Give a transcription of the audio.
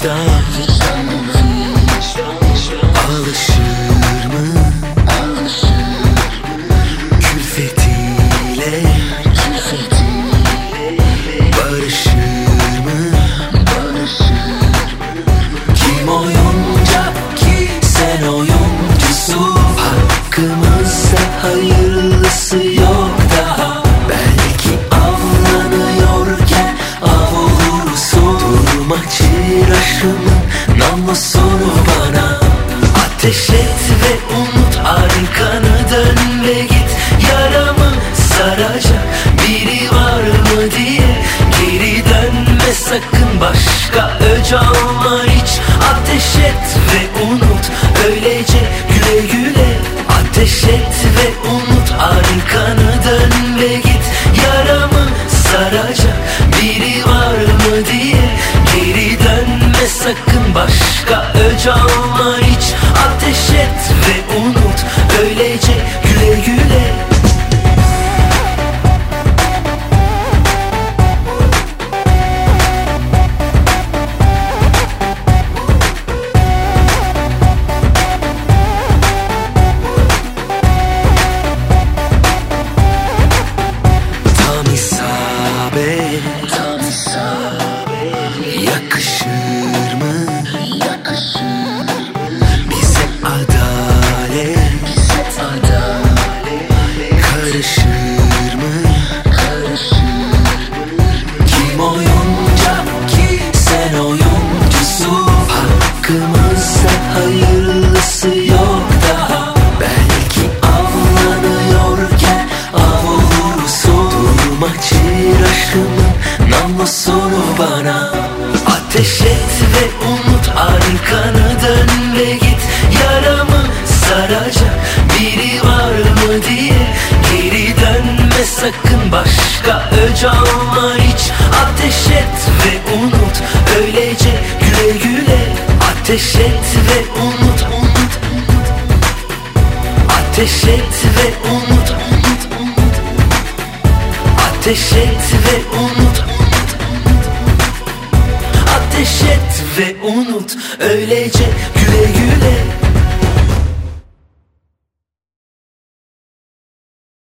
alışır mı külfetiyle, barışır mı? Kim oyuncak ki sen oyuncusun, hakkımızda hayırlısı yok daha. Belki avlanıyorken av olursun, durma çiraşımın namlusunu bana. Ateş et ve unut, arkanı dön ve git. Yaramı saracak biri var mı diye geri dönme sakın, başka öc alma hiç. Ateş et ve unut, öylece güle güle. Ateş et ve unut, arkanı dön ve git. Yaramı saracak biri var mı diye geri dönme sakın, başka öc alma hiç. Ateş et ve unut, öylece güle güle. Tam isabet yakışır mı? Bize adalet karışır mı? Kim oyuncak ki sen oyuncusun, hakkımızda hayırlısı yok daha. Belki avlanıyorken av olursun, durma çiraşımın namlusunu bana. Ateş et ve unut, arkanı dön ve git. Yaramı saracak biri var mı diye geri dönme sakın, başka öc alma hiç. Ateş et ve unut, öylece güle güle. Ateş et ve unut, unut. Ateş et ve unut, unut. Ateş et ve unut. Ateş et ve unut, öylece güle güle.